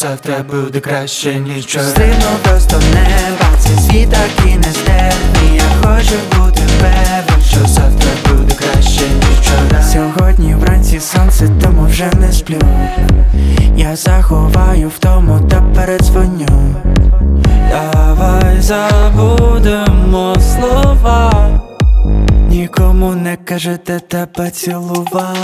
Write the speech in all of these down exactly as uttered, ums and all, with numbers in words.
завтра буде краще, ніж вчора. Стрибну просто в небо, цей світ такий нестерпний. Я хочу бути певен, що завтра буде краще, ніж вчора. Сьогодні вранці сонце, тому вже не сплю. Я заховаю втому та передзвоню. Давай забудемо слова, нікому не кажи, де тебе цілував.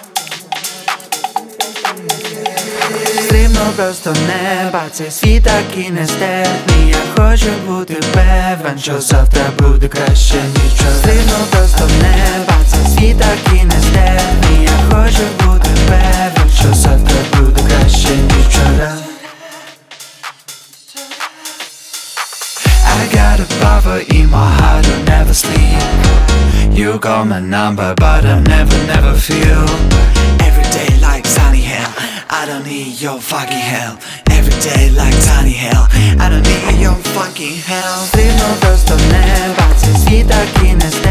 Стрибну просто в неба, цей світ такий нестерпний. Я хочу бути певен, що завтра буде краще, ніж вчора. Стрибну просто в неба, цей світ такий нестерпний. Я хочу бути певен, що завтра буде краще, ніж вчора. I got a buffer in my heart, I'll never sleep. You got my number, but I never, never feel. Every day like sunny hell, I don't need your fucking hell. Every day like sunny hell, I don't need your fucking hell. Стрибну просто в неба, цей світ такий нестерпний.